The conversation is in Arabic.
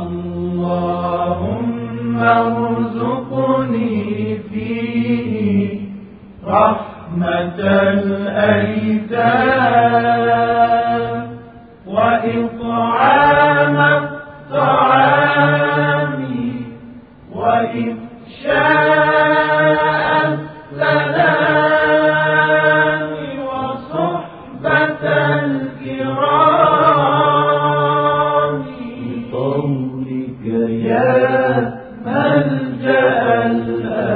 اللهم ارزقني فيه رحمة الأيتام وإطعام الطعام وإفشاء السلام وصحبة الكرام بقولك يا ملجأ الأنام.